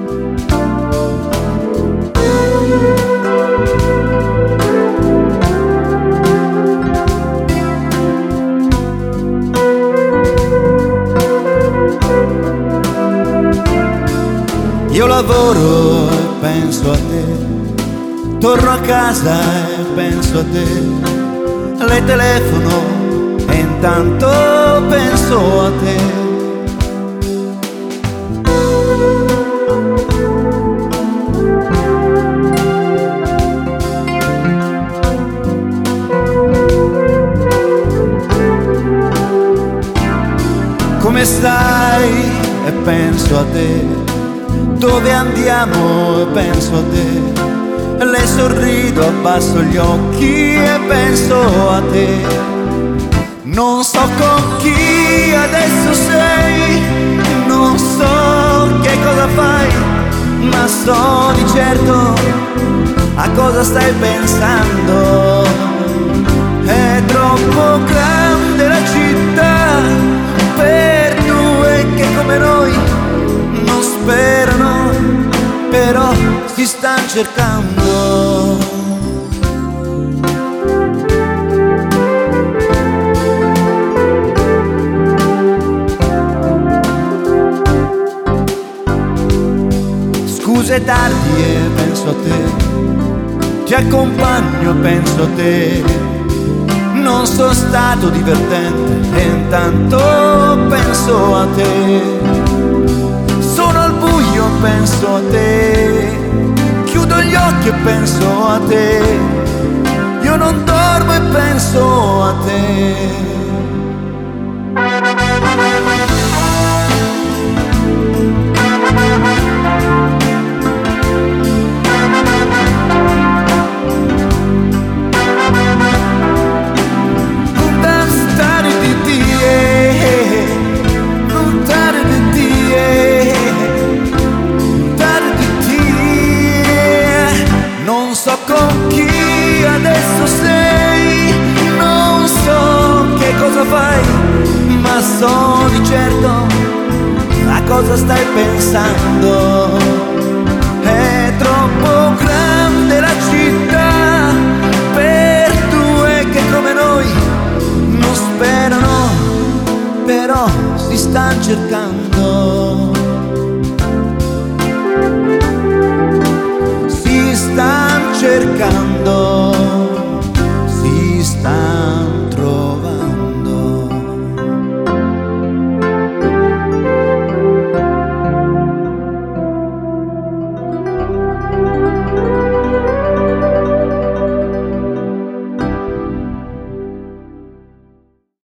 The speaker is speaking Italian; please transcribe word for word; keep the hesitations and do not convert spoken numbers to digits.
Io lavoro e penso a te, torno a casa e penso a te, le telefono e intanto penso a te. Come stai? E penso a te. Dove andiamo? E penso a te. Le sorrido, abbasso gli occhi e penso a te. Non so con chi adesso sei, non so che cosa fai, ma so di certo a cosa stai pensando. È troppo grande la città per due che come noi non sperano, però si stanno cercando. Scusa è tardi e penso a te, ti accompagno e penso a te. Non sono stato divertente e intanto penso a te. Sono al buio e penso a te, chiudo gli occhi e penso a te. Io non dormo e penso a te. Non so con chi adesso sei, non so che cosa fai, ma so di certo a cosa stai pensando. È troppo grande la città per due che come noi non sperano, però si stanno cercando.